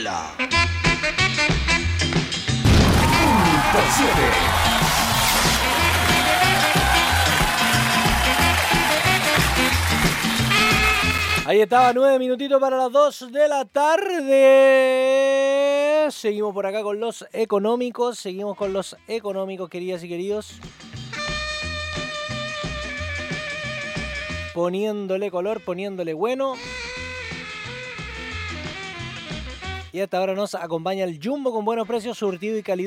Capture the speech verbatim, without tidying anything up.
la punto siete. Ahí estaba, nueve minutitos para las dos de la tarde. Seguimos por acá con los económicos. Seguimos con los económicos, queridas y queridos. Poniéndole color, poniéndole bueno. Y hasta ahora nos acompaña el Jumbo con buenos precios, surtido y calidad.